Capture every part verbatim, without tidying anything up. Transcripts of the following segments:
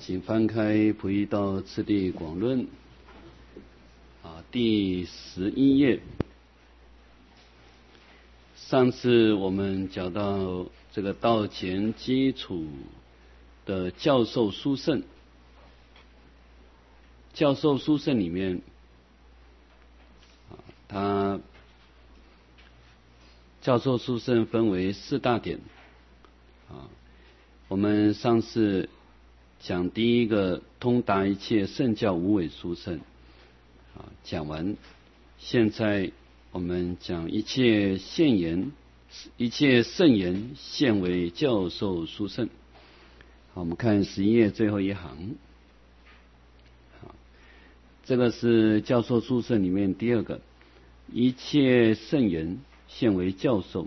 请翻开《菩提道次第广论》啊，第十一页。上次我们讲到这个道前基础的教授殊胜，教授殊胜里面啊，他教授殊胜分为四大点啊。我们上次讲第一个通达一切圣教无伪殊胜啊，讲完。现在我们讲一切现言，一切圣言现为教授殊胜。好，我们看十一页最后一行。好，这个是教授殊胜里面第二个，一切圣言现为教授。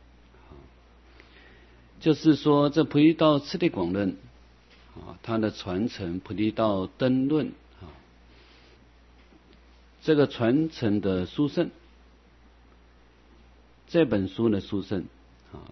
就是说，这菩提道次第广论啊，它的传承菩提道灯论啊，这个传承的殊胜，这本书的殊胜啊。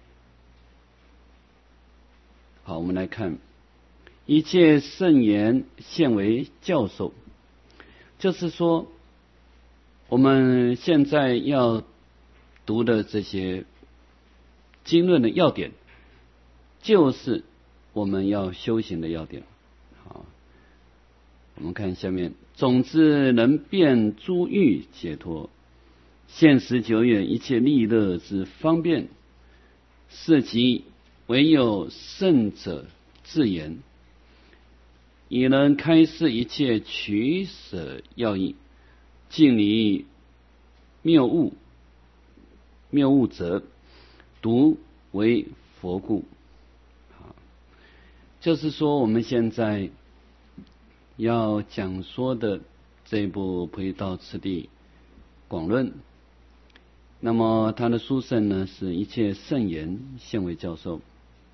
好，我们来看一切圣言现为教授，就是说我们现在要读的这些经论的要点，就是我们要修行的要点。好，我们看下面，总之能变诸欲解脱，现实久远一切利乐之方便，是即唯有圣者自言，已能开示一切取舍要义，尽离谬误，谬误者独为佛故。就是说我们现在要讲说的这部菩提道次第广论，那么它的殊胜呢，是一切圣言现为教授。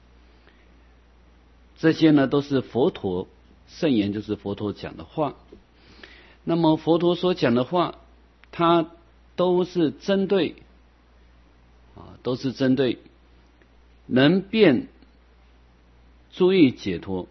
这些呢都是佛陀，圣言就是佛陀讲的话。那么佛陀所讲的话，它都是针对啊，都是针对能变诸欲解脱，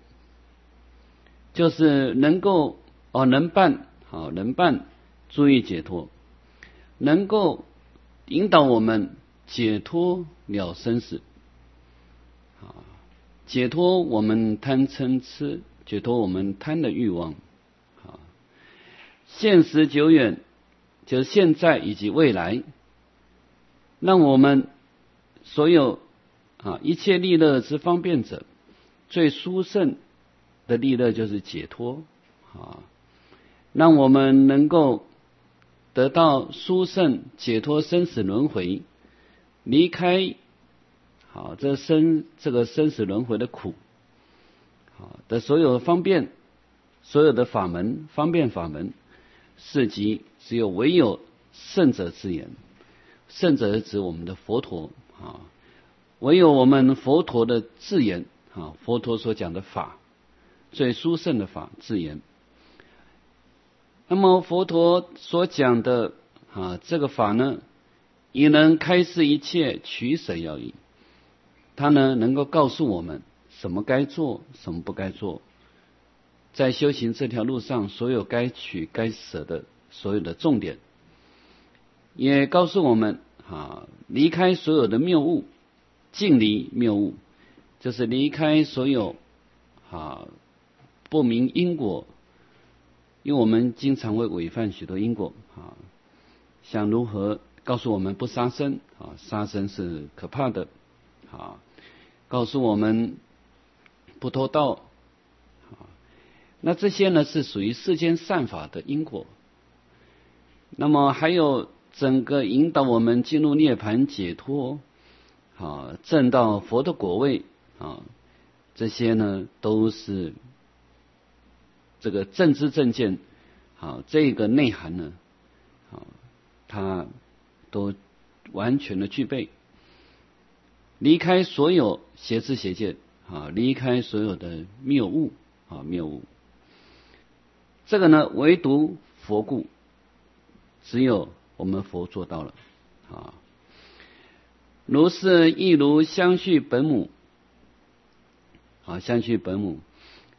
就是能够哦能办好能办诸欲解脱，能够引导我们解脱了生死啊，解脱我们贪嗔痴，解脱我们贪的欲望啊。现实久远就是现在以及未来，让我们所有啊一切利乐之方便者，最殊胜的利乐就是解脱啊，让我们能够得到殊胜解脱生死轮回，离开好这生这个生死轮回的苦好的所有的方便，所有的法门方便法门，是即只有唯有圣者之言。圣者是指我们的佛陀啊，唯有我们佛陀的自言啊，佛陀所讲的法，最殊胜的法自言。那么佛陀所讲的啊这个法呢，也能开示一切取舍要义，它呢能够告诉我们什么该做，什么不该做，在修行这条路上所有该取该舍的所有的重点，也告诉我们啊离开所有的谬误，尽离谬误，就是离开所有啊不明因果，因为我们经常会违反许多因果啊，像如何告诉我们不杀生啊，杀生是可怕的啊，告诉我们不偷盗啊，那这些呢是属于世间善法的因果。那么还有整个引导我们进入涅槃解脱啊，证到佛的果位啊，这些呢都是这个正知正见啊，这个内涵呢啊，它都完全的具备，离开所有邪知邪见啊，离开所有的谬误啊谬误，这个呢唯独佛故，只有我们佛做到了啊。如是亦如相续本母啊，相续本母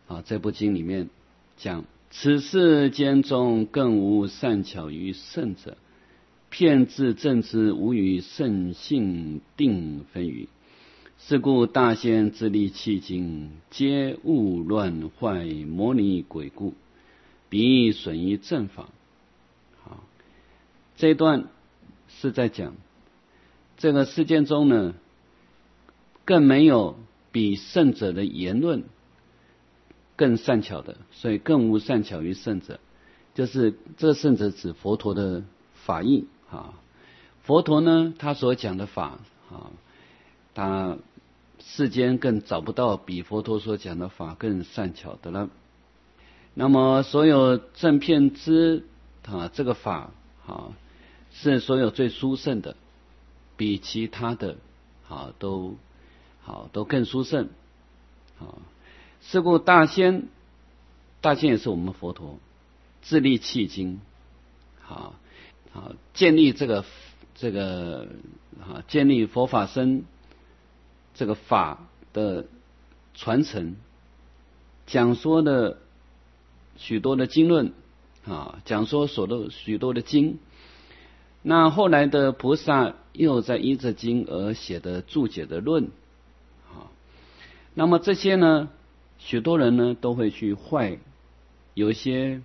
啊，这部经里面讲，此世间中更无善巧于圣者，骗自正知无与圣性定分语。是故大仙自立迄今，皆误乱坏魔离鬼故，彼损于正法。好，这一段是在讲这个世间中呢，更没有比圣者的言论更善巧的，所以更无善巧于圣者。就是这个圣者指佛陀的法义啊。佛陀呢，他所讲的法啊，他世间更找不到比佛陀所讲的法更善巧的了。那么所有正遍知啊，这个法啊，是所有最殊胜的，比其他的啊都好都更殊胜啊。是故大仙，大仙也是我们佛陀自立迄今，好好建立这个这个啊建立佛法僧这个法的传承，讲说的许多的经论啊，讲说所的许多的经。那后来的菩萨又在依着经而写的注解的论啊，那么这些呢，许多人呢都会去坏，有一些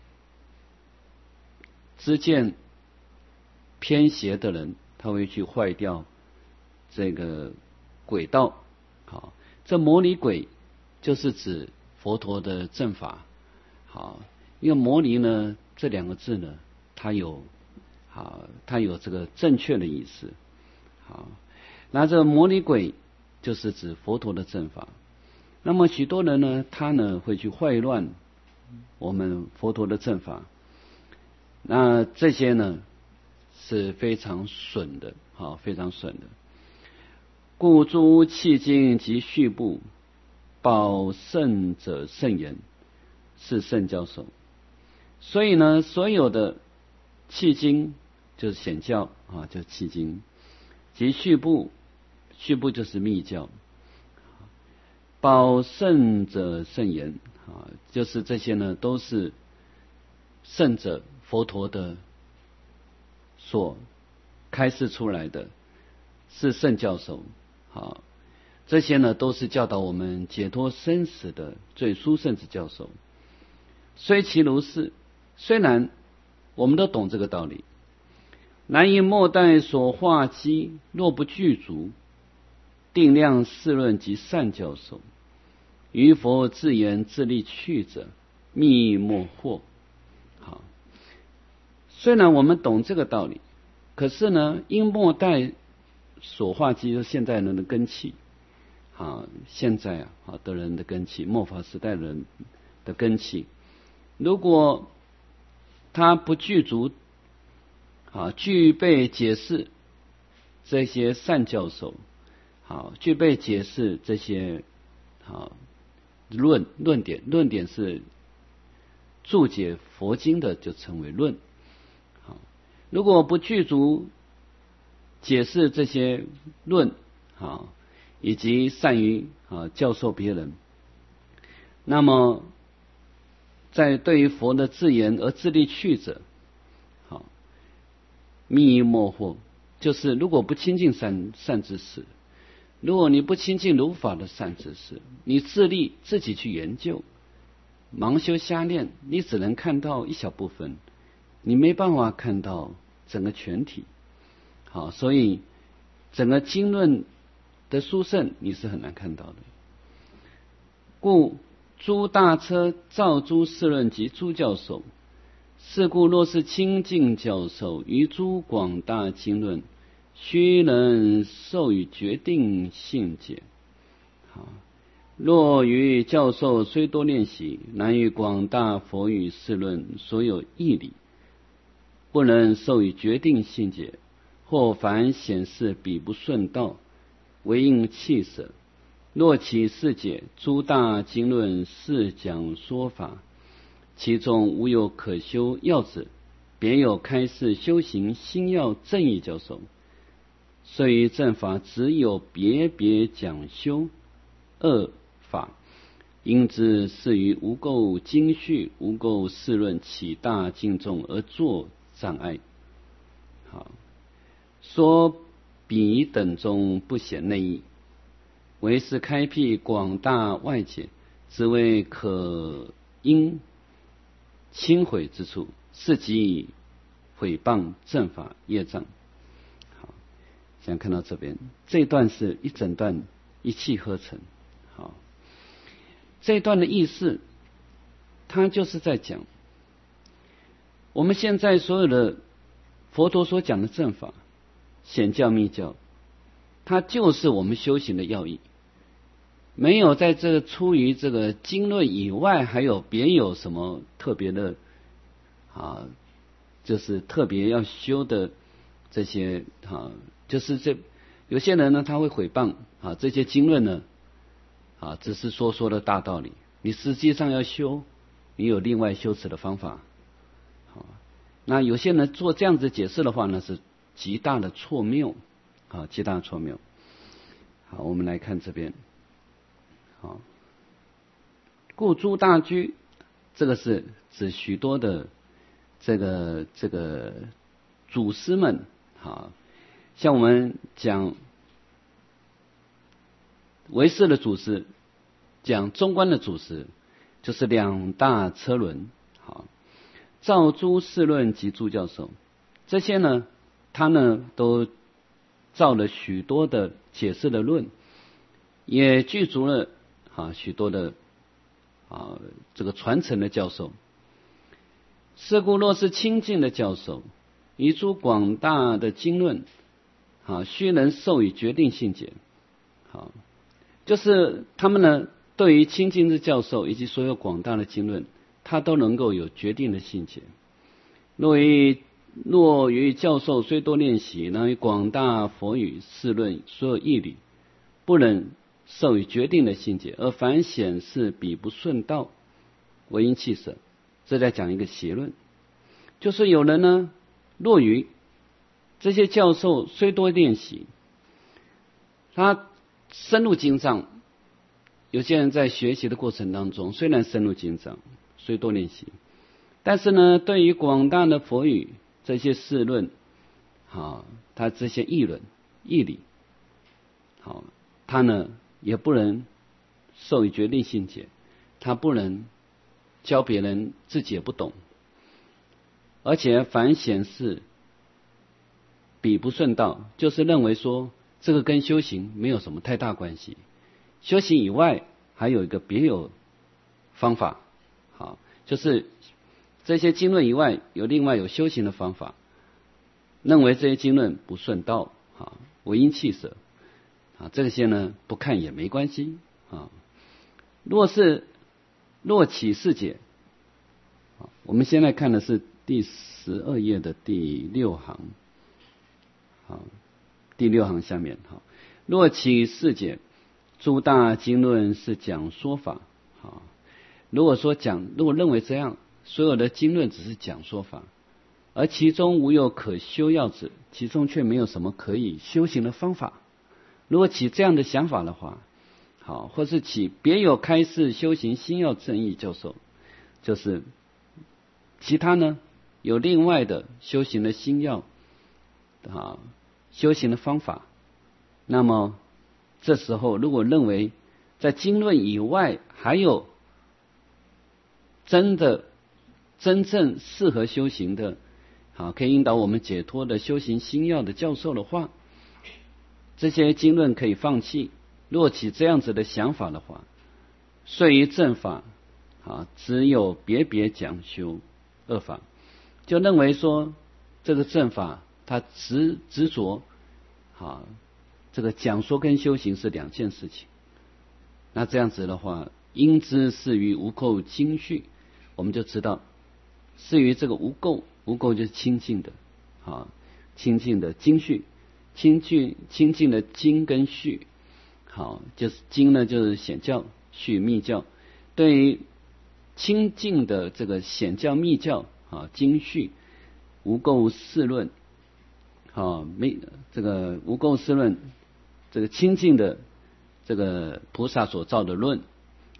知见偏邪的人，他会去坏掉这个轨道。好，这魔离轨就是指佛陀的正法。好，因为魔离呢这两个字呢，它有好，它有这个正确的意思。好，那这魔离轨就是指佛陀的正法。那么许多人呢，他呢会去坏乱我们佛陀的正法，那这些呢是非常损的，好，非常损的。故诸契经及序部，报圣者圣言，是圣教授。所以呢，所有的契经就是显教啊，就是契经，及序部，序部就是密教。报圣者圣言啊，就是这些呢，都是圣者佛陀的所开示出来的，是圣教授。好，这些呢都是教导我们解脱生死的最殊胜之教授。虽其如是，虽然我们都懂这个道理，然以末代所化机，若不具足，定量世论及善教授，于佛自言自立去者，密莫惑。好，虽然我们懂这个道理，可是呢，因末代所化机，就是现代人的根器啊，现在啊的人的根器，末法时代人的根器，如果他不具足啊，具备解释这些善教授，好，具备解释这些好论论点，论点是注解佛经的，就称为论。好，如果不具足解释这些论，好，以及善于啊教授别人，那么在对于佛的自言而自立去者，好，密莫惑，就是如果不亲近善善知识，如果你不亲近如法的善知识，你自立自己去研究，盲修瞎练，你只能看到一小部分，你没办法看到整个全体。好，所以整个经论的殊胜你是很难看到的。故诸大车造诸世论及诸教授，是故若是清净教授于诸广大经论，须能授予决定性解。好，若于教授虽多练习，难于广大佛语世论所有义理，不能授予决定性解，或凡显示彼不顺道，唯应弃舍。若其事解，诸大经论是讲说法，其中无有可修要旨，别有开示修行心要正义教授，虽于正法只有别别讲修二法， 因之是于无垢经序、无垢事论起大敬重而作障碍。好，说彼等中不显内意，唯是开辟广大外解，只为可因轻毁之处，是即毁谤正法业障。好，现在看到这边，这一段是一整段一气呵成。好，这一段的意思，它就是在讲，我们现在所有的佛陀所讲的正法、显教、密教，它就是我们修行的要义。没有在这个出于这个经论以外，还有别有什么特别的啊，就是特别要修的这些啊，就是这有些人呢，他会毁谤啊这些经论呢啊，只是说说的大道理，你实际上要修，你有另外修持的方法。好，那有些人做这样子解释的话呢，是极大的错谬啊，极大的错谬。好，我们来看这边。好，故诸大居，这个是指许多的这个这个祖师们，好，像我们讲唯识的祖师，讲中观的祖师，就是两大车轮，好，赵诸释论及诸教授，这些呢，他呢都造了许多的解释的论，也具足了啊，许多的啊这个传承的教授。是故若是清净的教授，以诸广大的经论，啊，须能授予决定性解。好，就是他们呢，对于清净之教授以及所有广大的经论，他都能够有决定的性解。若于若于教授虽多练习，然于广大佛语释论所有义理，不能授予决定的性解，而反显示彼不顺道，为因弃舍。这在讲一个邪论，就是有人呢，若于这些教授虽多练习，他深入经藏，有些人在学习的过程当中，虽然深入经藏，虽多练习，但是呢，对于广大的佛语这些释论，好，他这些议论义理，好，他呢也不能授予决定性解，他不能教别人，自己也不懂，而且反显示彼不顺道，就是认为说这个跟修行没有什么太大关系，修行以外还有一个别有方法，好，就是这些经论以外有另外有修行的方法，认为这些经论不顺道，啊，为因弃舍，啊，这些呢不看也没关系啊。若是若起是解，我们现在看的是第十二页的第六行，好，第六行下面，好，若起是解，诸大经论是讲说法，好，如果说讲，如果认为这样，所有的经论只是讲说法，而其中无有可修要旨，其中却没有什么可以修行的方法。如果起这样的想法的话，好，或是起别有开示修行心要正义教授，就是其他呢有另外的修行的心要啊，修行的方法，那么这时候如果认为在经论以外还有真的真正适合修行的，好，可以引导我们解脱的修行心要的教授的话，这些经论可以放弃。若起这样子的想法的话，遂于正法啊，只有别别讲修恶法，就认为说这个正法它执执着啊，这个讲说跟修行是两件事情。那这样子的话，因之是于无垢经序，我们就知道是于这个无垢，无垢就是清净的啊，清净的经序，清净清净的经跟序。好，就是经呢，就是显教，序密教。对于清净的这个显教密教啊，经序无垢释论，啊，没这个无垢释论，这个清净的这个菩萨所造的论，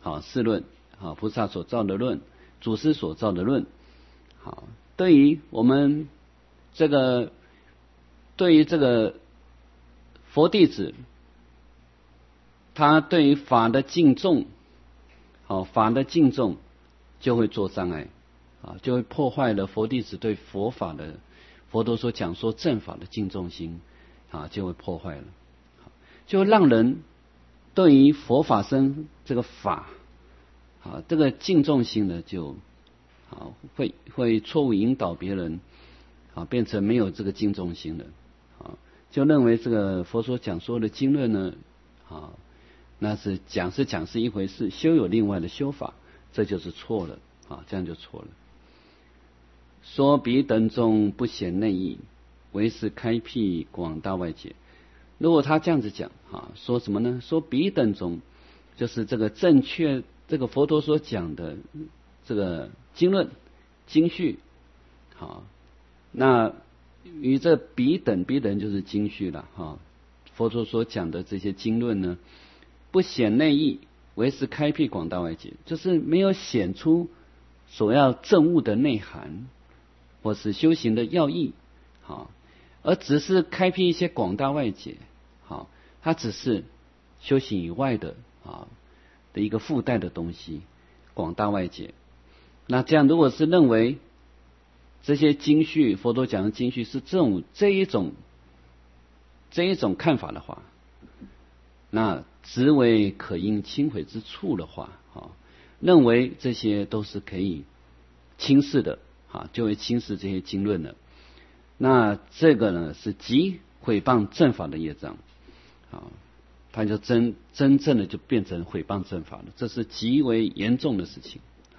好四论，好菩萨所造的论，祖师所造的论，好对于我们这个对于这个佛弟子，他对于法的敬重，好法的敬重就会做障碍啊，就会破坏了佛弟子对佛法的佛陀所讲说正法的敬重心啊，就会破坏了，就让人对于佛法僧这个法啊这个敬重心呢，就啊会会错误引导别人啊，变成没有这个敬重心的啊，就认为这个佛所讲说的经论呢啊，那是讲是讲是一回事，修有另外的修法，这就是错了啊，这样就错了。说彼等中不显内意，唯是开辟广大外界。如果他这样子讲啊，说什么呢？说彼等中就是这个正确这个佛陀所讲的这个经论经序，好，那与这彼等彼等就是经序了哈。佛陀所讲的这些经论呢，不显内意，唯是开辟广大外界，就是没有显出所要证悟的内涵，或是修行的要义，好，而只是开辟一些广大外界，好，它只是修行以外的啊的一个附带的东西，广大外界。那这样如果是认为这些经序，佛陀讲的经序是这种这一种这一种看法的话，那只为可因轻毁之处的话，啊，认为这些都是可以轻视的，啊，就会轻视这些经论了。那这个呢是极毁谤正法的业障，啊，他就真真正的就变成毁谤正法了，这是极为严重的事情。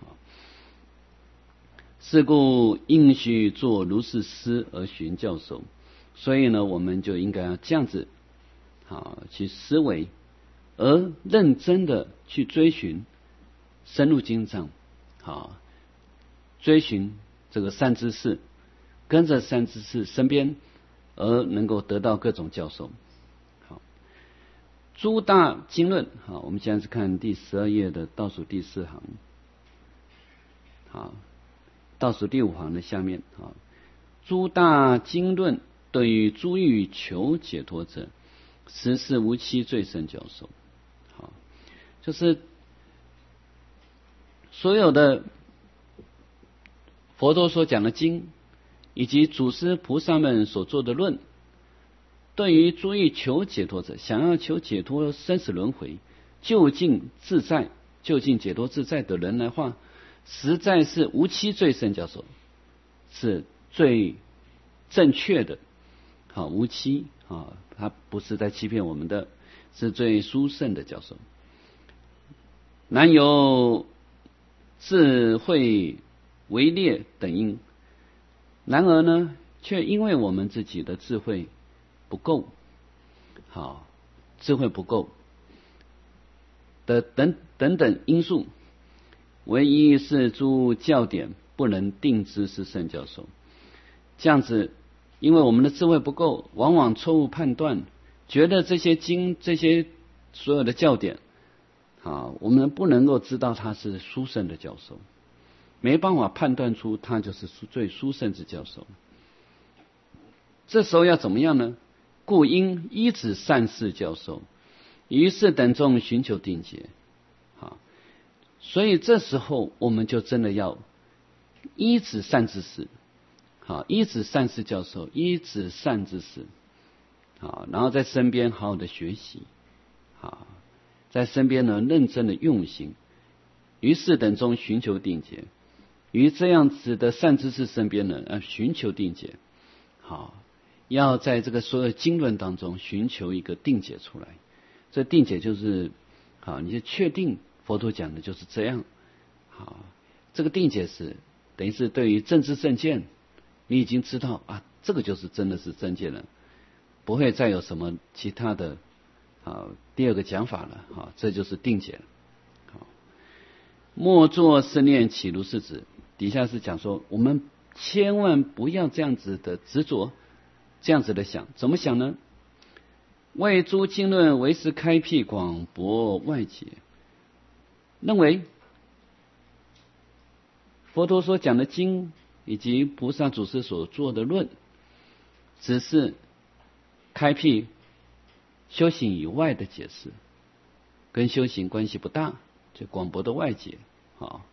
是故应须做如是思而寻教授，所以呢，我们就应该要这样子啊去思维，而认真的去追寻，深入经藏，啊，追寻这个善知识，跟着善知识身边，而能够得到各种教授。好，诸大经论，好，我们现在是看第十二页的倒数第四行，好。倒数第五行的下面啊，诸大经论对于诸欲求解脱者，实是无期最胜教授。好，就是所有的佛陀所讲的经，以及祖师菩萨们所做的论，对于诸欲求解脱者，想要求解脱生死轮回、究竟自在、究竟解脱自在的人来话，实在是无期最胜教授，是最正确的。好，无期啊，他不是在欺骗我们的，是最殊胜的教授。南有智慧为劣等因，然而呢，却因为我们自己的智慧不够，好，智慧不够的等等等因素。唯一是诸教典不能定知是圣教授，这样子，因为我们的智慧不够，往往错误判断，觉得这些经、这些所有的教典，啊，我们不能够知道它是殊胜的教授，没办法判断出它就是最殊胜之教授。这时候要怎么样呢？故应依止善事教授，于是等众寻求定解。所以这时候我们就真的要依止善知识，好，依止善事教授，依止善知识，好，然后在身边好好的学习，好，在身边呢认真的用心，于是等中寻求定解，于这样子的善知识身边呢，呃，寻求定解，好，要在这个所有经论当中寻求一个定解出来，这定解就是好，你就确定。佛陀讲的就是这样，好，这个定解是等于是对于正知正见，你已经知道啊，这个就是真的是正见了，不会再有什么其他的好第二个讲法了，好，这就是定解了。好，莫作是念起如是子，底下是讲说，我们千万不要这样子的执着，这样子的想，怎么想呢？为诸经论为是开辟广博外解。 认为佛陀所讲的经以及菩萨祖师所做的论，只是开辟修行以外的解释，跟修行关系不大，就广博的外解啊。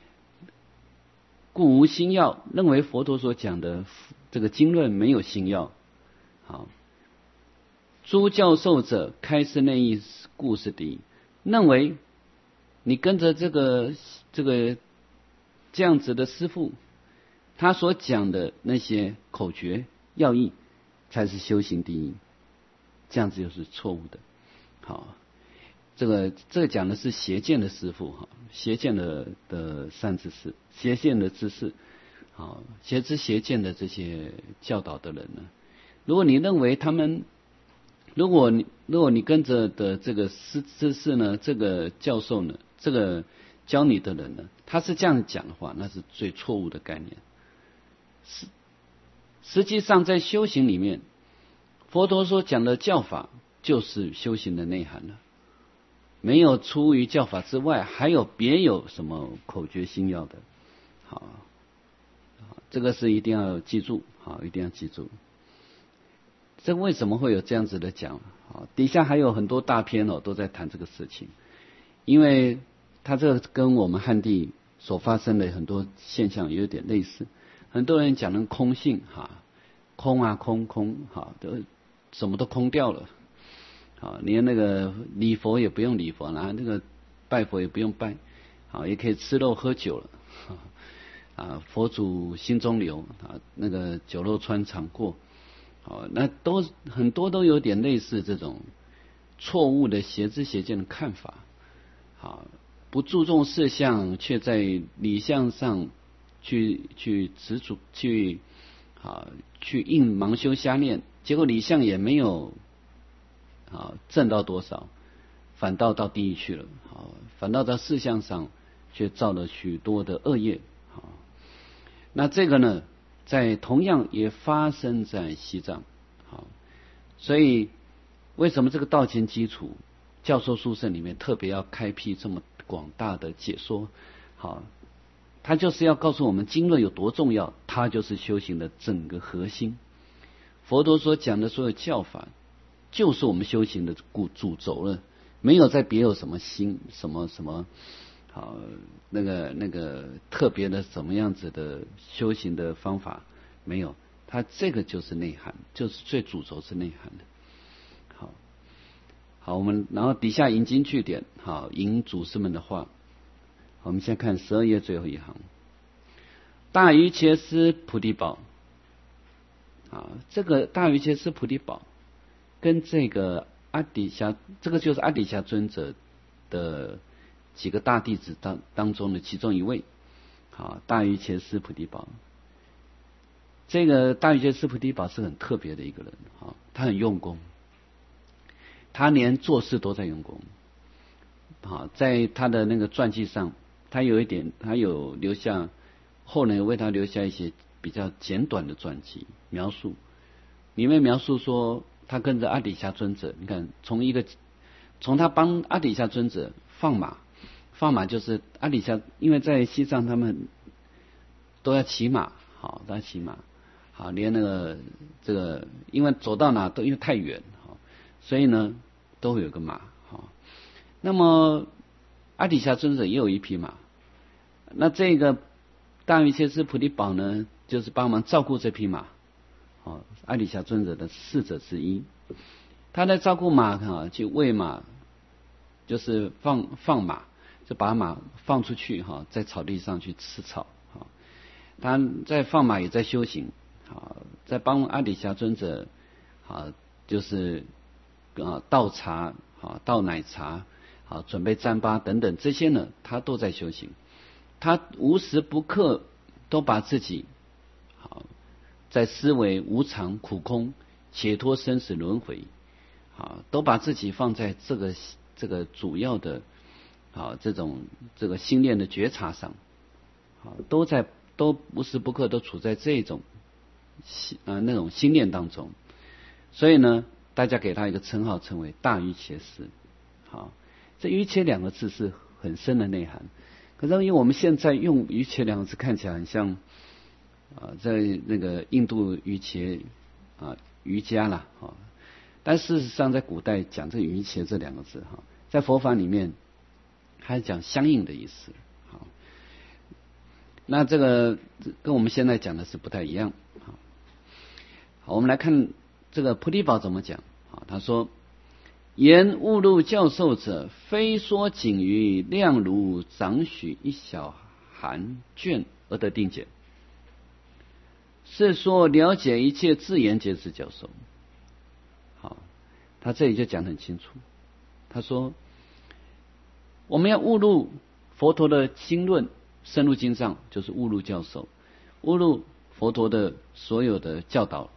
故无心要，认为佛陀所讲的这个经论没有心要。好，诸教授者开示内意故事第一，认为你跟着这个这个这样子的师父，他所讲的那些口诀要义才是修行第一，这样子就是错误的。好，这个这个讲的是邪见的师父哈，邪见的的善知识，邪见的知识，好，邪知邪见的这些教导的人呢，如果你认为他们，如果你如果你跟着的这个师知识呢，这个教授呢，这个教你的人呢，他是这样讲的话，那是最错误的概念。实实际上在修行里面，佛陀所讲的教法就是修行的内涵了，没有出于教法之外，还有别有什么口诀心要的。好，这个是一定要记住，好，一定要记住。这为什么会有这样子的讲？好，底下还有很多大篇哦，都在谈这个事情，因为它这个跟我们汉地所发生的很多现象有点类似。很多人讲的空性哈，空啊空空哈，都什么都空掉了，好，连那个礼佛也不用礼佛了，那个拜佛也不用拜，好，也可以吃肉喝酒了，啊，佛祖心中留啊，那个酒肉穿肠过。哦，那都很多都有点类似这种错误的邪知邪见的看法，好，不注重事项，却在理相上去去执着，去啊去硬盲修瞎念，结果理相也没有啊挣到多少，反倒到地狱去了，好，反倒到事项上却造了许多的恶业，好，那这个呢？在同样也发生在西藏，好，所以为什么这个道前基础教授书圣里面特别要开辟这么广大的解说？好，他就是要告诉我们经论有多重要，它就是修行的整个核心。佛陀所讲的所有教法，就是我们修行的主主轴了，没有再别有什么新什么什么。好，那个那个特别的什么样子的修行的方法没有，它这个就是内涵，就是最主轴是内涵的。好，好，我们然后底下引经据典，好，引祖师们的话。我们先看十二页最后一行，大瑜伽师菩提宝，啊，这个大瑜伽师菩提宝跟这个阿底峡，这个就是阿底峡尊者的几个大弟子当当中的其中一位，好，大瑜伽师菩提宝。这个大瑜伽师菩提宝是很特别的一个人，好，他很用功，他连做事都在用功。好，在他的那个传记上，他有一点，他有留下，后人为他留下一些比较简短的传记描述，里面描述说，他跟着阿底峡尊者，你看，从一个从他帮阿底峡尊者放马。放马就是阿底峡，因为在西藏他们都要骑马，好，都要骑马，好，连那个这个，因为走到哪都因为太远，好，所以呢都会有个马，好，那么阿底峡尊者也有一匹马，那这个大瑜伽师菩提宝呢，就是帮忙照顾这匹马，好，阿底峡尊者的侍者之一，他在照顾马哈，去喂马，就是放放马。就把马放出去哈，在草地上去吃草哈。他在放马也在修行，好，在帮阿底峡尊者，好，就是啊倒茶，好倒奶茶，好准备糌粑等等这些呢，他都在修行。他无时不刻都把自己好在思维无常、苦空、解脱生死轮回，好都把自己放在这个这个主要的。好，这种这个心念的觉察上，好，都在都无时不刻都处在这种心啊、呃、那种心念当中，所以呢，大家给他一个称号，称为大瑜伽师。好，这瑜伽两个字是很深的内涵。可是因为我们现在用瑜伽两个字看起来很像啊，在那个印度瑜伽啊瑜伽啦啊，但事实上在古代讲这个瑜伽这两个字哈，在佛法里面还是讲相应的意思。好，那这个跟我们现在讲的是不太一样。好，好，我们来看这个菩提宝怎么讲。好，他说：言悟入教授者，非说仅于量如掌许一小函卷而得定解，是说了解一切自言皆是教授。好，他这里就讲得很清楚。他说，我们要悟入佛陀的经论，深入经藏，就是悟入教授，悟入佛陀的所有的教导，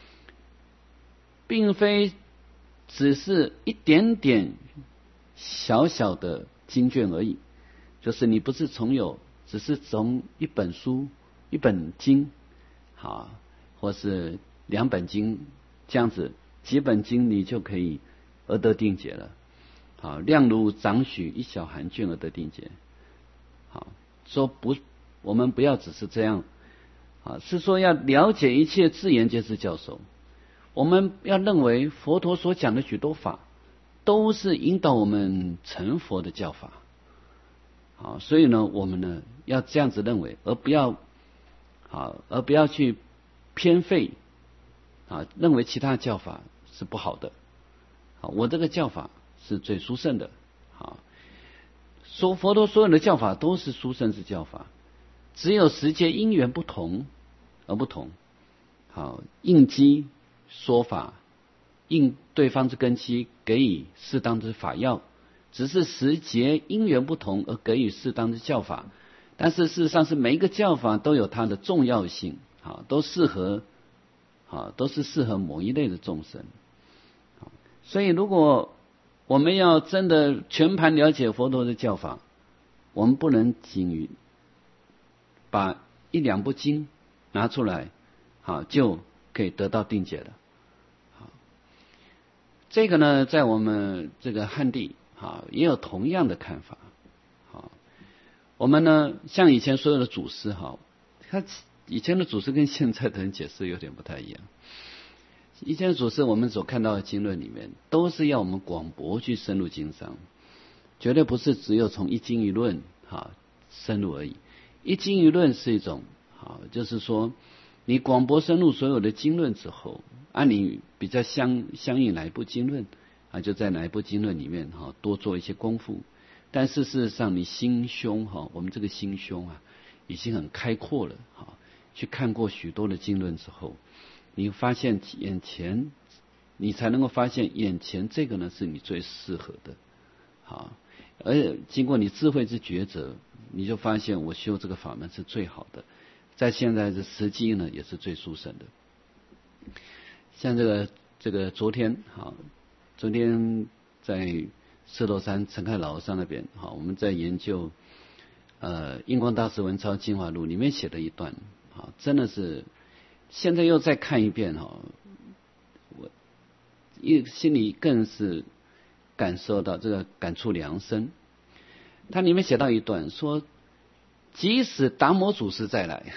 并非只是一点点小小的经卷而已，就是你不是从有，只是从一本书、一本经，好，或是两本经这样子，几本经你就可以而得定解了。好，量如掌许一小函卷而得定解。好，说不，我们不要只是这样，啊，是说要了解一切自言皆是教授。我们要认为佛陀所讲的许多法，都是引导我们成佛的教法。好，所以呢，我们呢要这样子认为，而不要好，而不要去偏废啊，认为其他教法是不好的。好，我这个教法是最殊胜的。好，说佛陀所有的教法都是殊胜之教法，只有时节因缘不同而不同。好，应机说法，应对方之根基，给予适当之法要，只是时节因缘不同而给予适当之教法。但是事实上是每一个教法都有它的重要性，好，都适合，好，都是适合某一类的众生。好，所以如果我们要真的全盘了解佛陀的教法，我们不能仅于把一两部经拿出来，好，就可以得到定解了。好，这个呢，在我们这个汉地，好，也有同样的看法。好，我们呢，像以前所有的祖师，哈，他以前的祖师跟现在的人解释有点不太一样。以前的祖师，我们所看到的经论里面，都是要我们广博去深入经藏，绝对不是只有从一经一论哈深入而已。一经一论是一种好，就是说你广博深入所有的经论之后，按你比较相相应哪一部经论啊，就在哪一部经论里面哈多做一些功夫。但是事实上，你心胸哈，我们这个心胸啊，已经很开阔了哈。去看过许多的经论之后，你发现眼前，你才能够发现眼前这个呢是你最适合的，好，而且经过你智慧之抉择，你就发现我修这个法门是最好的，在现在的时机呢也是最殊胜的。像这个这个昨天好，昨天在石头山陈开老和尚那边好，我们在研究呃印光大师文钞精华录里面写的一段，好，真的是现在又再看一遍哈，我一心里更是感受到这个感触良深。它里面写到一段说，即使达摩祖师再来，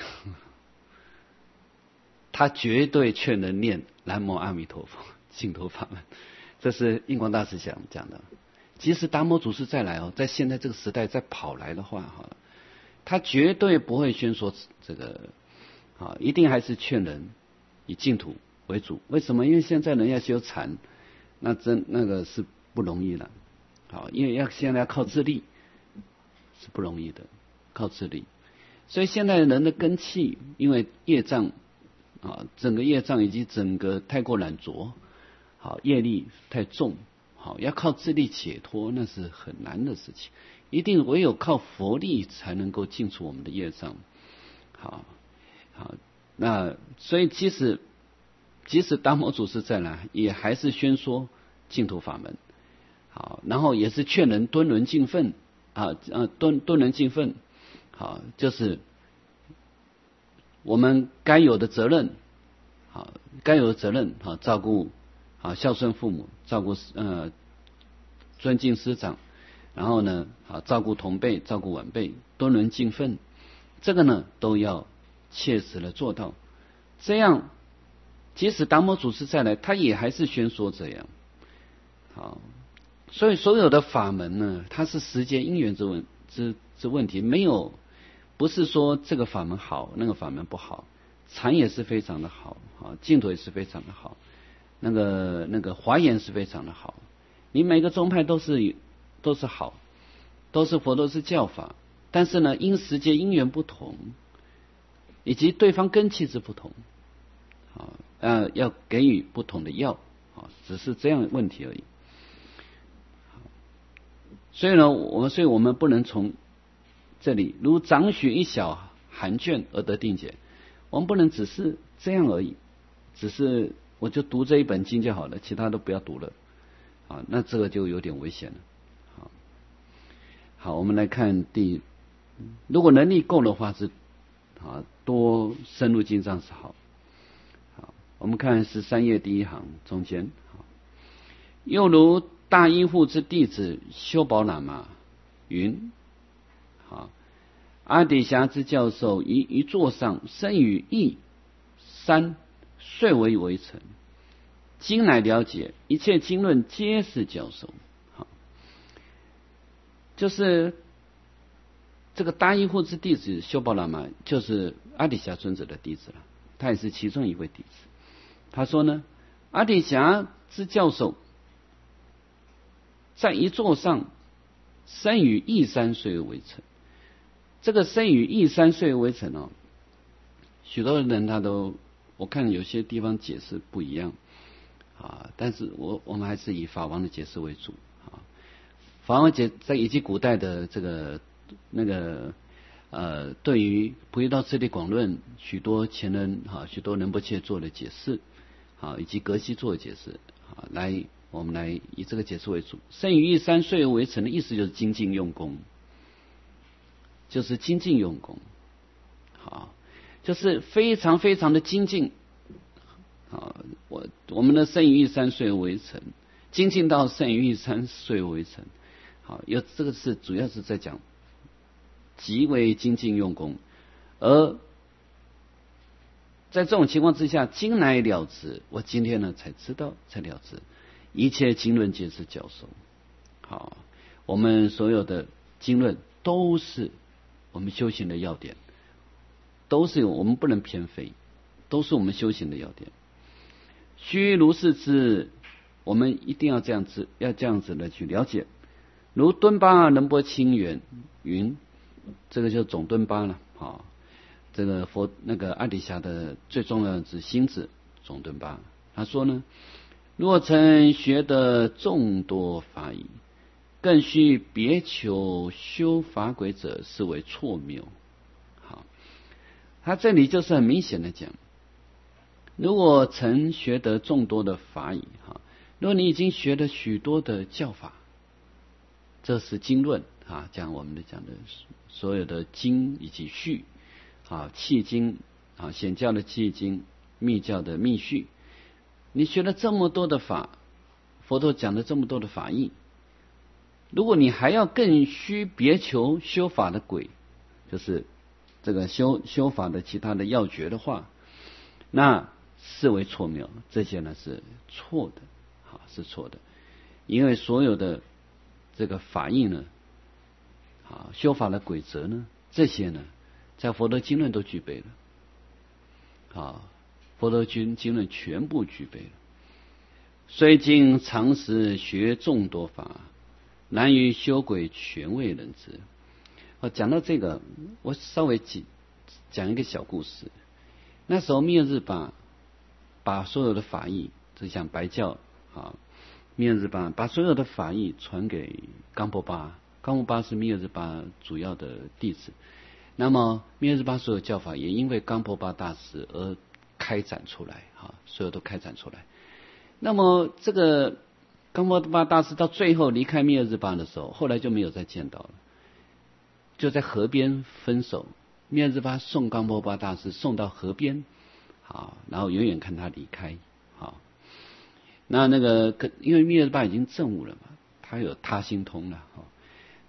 他绝对却能念南无阿弥陀佛净土法门。这是印光大师讲讲的。即使达摩祖师再来哦，在现在这个时代再跑来的话哈，他绝对不会宣说这个啊，一定还是劝人以净土为主。为什么？因为现在人要修禅，那真那个是不容易了。好，因为要现在要靠自力是不容易的，靠自力。所以现在人的根器，因为业障啊，整个业障以及整个太过懒浊，好，业力太重，好，要靠自力解脱，那是很难的事情。一定唯有靠佛力才能够净除我们的业障。好，好，那所以即使即使达摩祖师再来，也还是宣说净土法门。好，然后也是劝人敦伦敬奋啊啊，敦敦伦敬奋。好，就是我们该有的责任，好，该有的责任，好，照顾，好，孝顺父母，照顾呃，尊敬师长， 然后呢，啊，照顾同辈、照顾晚辈，多能尽分，这个呢都要切实的做到。这样，即使达摩祖师再来，他也还是宣说这样。好，所以所有的法门呢，它是时间因缘之问之之问题，没有不是说这个法门好，那个法门不好。禅也是非常的好，啊，净土也是非常的好，那个那个华严是非常的好。你每个宗派都是都是好，都是佛，都是教法，但是呢，因时节因缘不同，以及对方根器之不同，啊，呃，要给予不同的药，啊，只是这样的问题而已。所以呢，我们所以我们不能从这里如长许一小函卷而得定解，我们不能只是这样而已，只是我就读这一本经就好了，其他都不要读了，啊，那这个就有点危险了。好，好，我们来看第，如果能力够的话是啊，多深入经藏是好。好，我们看十三页第一行中间，好，又如大依护之弟子修宝喇嘛云，好，阿底峡之教授于一座上生于义三遂为为成，今乃了解一切经论皆是教授。好，就是这个大依护之弟子修宝喇嘛，就是阿底峡尊者的弟子了，他也是其中一位弟子。他说呢，阿底峡之教授在一座上生于义三岁为成。这个生于义三岁为成哦，许多人他都，我看有些地方解释不一样啊，但是我我们还是以法王的解释为主啊。法王解在以及古代的这个那个呃，对于菩提道次第广论，许多前人哈、啊，许多仁波切做的解释啊，以及格西做的解释啊，来我们来以这个解释为主。生于义三岁为成的意思就是精进用功。就是精进用功，好，就是非常非常的精进。好，我我们的生于三岁为成，精进到生于三岁为成。好，有这个是主要是在讲极为精进用功，而在这种情况之下，今乃了知，我今天呢才知道，才了知，一切经论皆是教授。好，我们所有的经论都是我们修行的要点，都是有我们不能偏废，都是我们修行的要点。须如是知，我们一定要这样子，要这样子的去了解。如敦巴仁波清源云，这个就是总敦巴了。好，这个佛那个阿底峡的最重要的是心子总敦巴。他说呢，若曾学得众多法义，更须别求修法轨者，是为错谬。好，他这里就是很明显的讲，如果曾学得众多的法义，哈，如果你已经学了许多的教法，这是经论啊，讲我们的讲的所有的经以及序啊，契经啊，显教的契经，密教的密序，你学了这么多的法，佛陀讲了这么多的法义。如果你还要更需别求修法的轨，就是这个修修法的其他的要诀的话，那视为错谬，这些呢是错的，好，是错的，因为所有的这个法义呢，啊，修法的规则呢，这些呢，在佛陀经论都具备了，啊，佛陀经经论全部具备了。虽经常时学众多法，难于修轨全未能知。我讲到这个，我稍微讲一个小故事。那时候密日巴把所有的法义，就像白教啊，密日巴把所有的法义传给冈波巴，冈波巴是密日巴主要的弟子。那么密日巴所有教法也因为冈波巴大师而开展出来，哈，所有都开展出来。那么这个冈波巴大师到最后离开密日巴的时候，后来就没有再见到了，就在河边分手。密日巴送冈波巴大师送到河边，好，然后远远看他离开，好，那那个因为密日巴已经证悟了嘛，他有他心通了，好，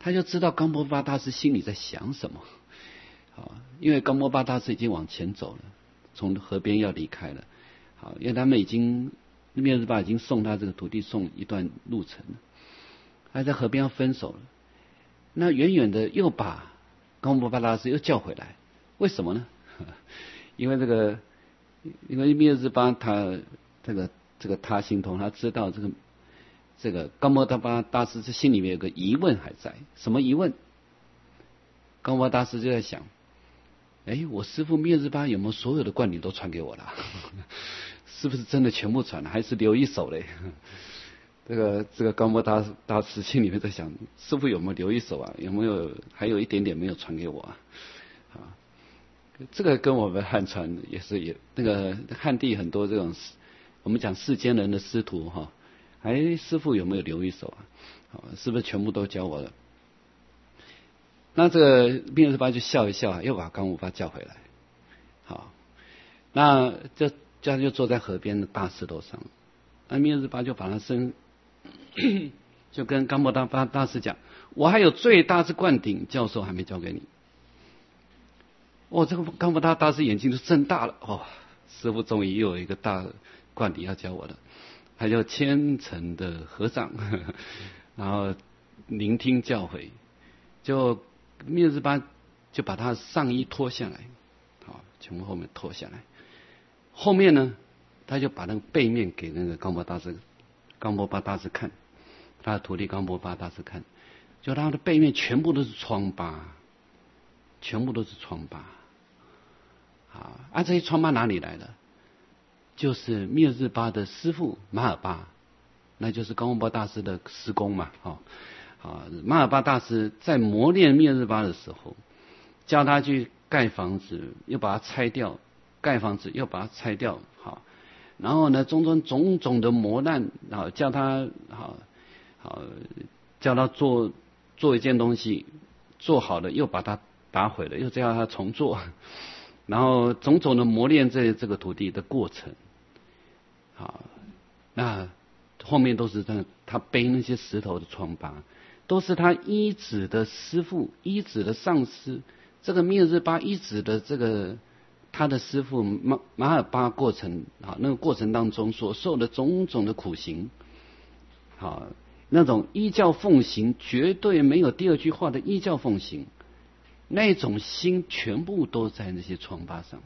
他就知道冈波巴大师心里在想什么。好，因为冈波巴大师已经往前走了，从河边要离开了。好，因为他们已经灭日巴已经送他这个徒弟送一段路程了，他在河边要分手了。那远远的又把冈波巴大师又叫回来，为什么呢？因为这个，因为灭日巴他这个这个他心通，他知道这个这个冈波巴大师这心里面有个疑问还在，什么疑问？冈波巴大师就在想，哎，我师父灭日巴有没有所有的灌顶都传给我了？是不是真的全部传了，还是留一手嘞？这个这个冈波大大师心里面在想，师父有没有留一手啊？有没有还有一点点没有传给我啊？啊，这个跟我们汉传也是也那个汉地很多这种我们讲世间人的师徒哈，哎，师父有没有留一手啊？啊，是不是全部都教我了？那这个灭日巴就笑一笑，又把冈波巴叫回来。好，那就这样就坐在河边的大石头上，那灭日巴就把他身。就跟冈波巴大师讲，我还有最大之灌顶教授还没交给你。哦，这个冈波巴大师眼睛就睁大了，哦，师父终于又有一个大灌顶要教我了。他就虔诚的合掌，呵呵然后聆听教诲。就灭日巴就把他上衣脱下来，好，全部后面脱下来。后面呢，他就把那个背面给那个冈波大师。冈波巴大师看，他的徒弟冈波巴大师看，就他的背面全部都是疮疤，全部都是疮疤。啊，啊这些疮疤哪里来的？就是灭日巴的师父马尔巴，那就是冈波巴大师的师公嘛，哈、哦，啊，马尔巴大师在磨练灭日巴的时候，教他去盖房子，又把它拆掉，盖房子又把它拆掉，好。然后呢，种种种种的磨难啊，叫他好好叫他做做一件东西，做好了又把它打毁了，又叫他重做，然后种种的磨练这这个徒弟的过程，好，那后面都是他他背那些石头的疮疤，都是他依止的师父、依止的上师，这个灭日巴依止的这个。他的师父马马尔巴过程啊，那个过程当中所受的种种的苦行，啊，那种依教奉行，绝对没有第二句话的依教奉行，那种心全部都在那些疮疤上。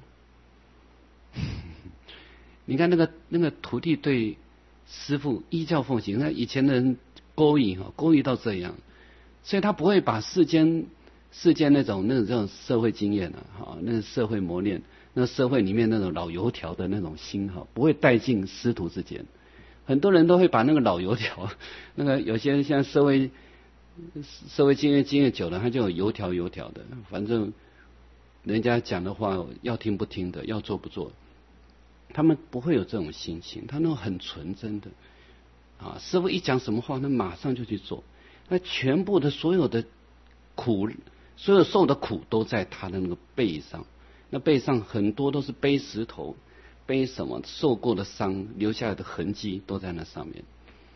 你看那个那个徒弟对师父依教奉行，那以前的人勾引哈，勾引到这样，所以他不会把世间世间那种那种这种社会经验啊，哈，那个社会磨练。那社会里面那种老油条的那种心哈，不会带进师徒之间。很多人都会把那个老油条，那个有些人现在社会社会经验经验久了，他就有油条油条的，反正人家讲的话要听不听的，要做不做，他们不会有这种心情，他那种很纯真的啊。师父一讲什么话，那马上就去做，那全部的所有的苦，所有受的苦都在他的那个背上。那背上很多都是背石头，背什么受过的伤，留下来的痕迹都在那上面。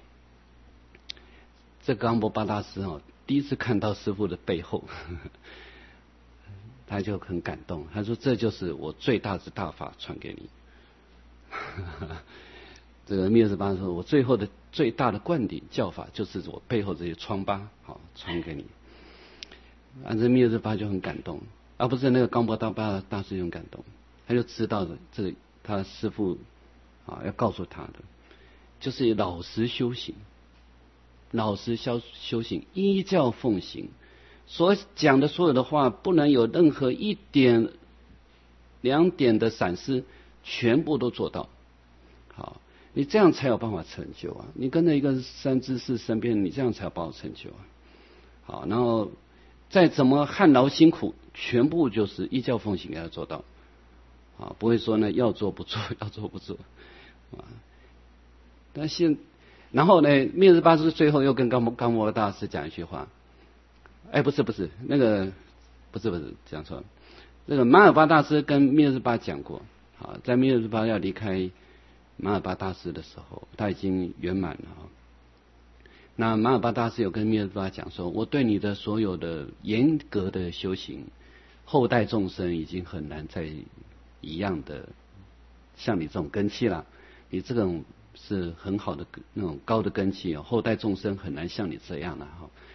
这冈波巴大师哦，第一次看到师父的背后，呵呵他就很感动。他说：“这就是我最大之大法传给你。呵呵”这个灭日巴说：“我最后的最大的灌顶教法，就是我背后这些疮疤，好传给你。”啊，这灭日巴就很感动。而不是那个冈波巴大师很感动，他就知道的这个他师父啊要告诉他的，就是老实修行，老实修修行，依教奉行，所讲的所有的话不能有任何一点两点的闪失，全部都做到。好，你这样才有办法成就啊！你跟着一个三知识身边，你这样才有办法成就啊！好，然后再怎么汗劳辛苦。全部就是依教奉行给他做到，啊，不会说呢要做不做，要做不做，啊，但现然后呢，灭日巴师最后又跟冈波冈波大师讲一句话，哎，不是不是那个不是不是讲错了，那个马尔巴大师跟灭日巴讲过，啊，在灭日巴要离开马尔巴大师的时候，他已经圆满了啊， 那马尔巴大师有跟密勒日巴讲说，我对你的所有的严格的修行，后代众生已经很难再一样的像你这种根器了，你这种是很好的那种高的根器哦，后代众生很难像你这样了哈。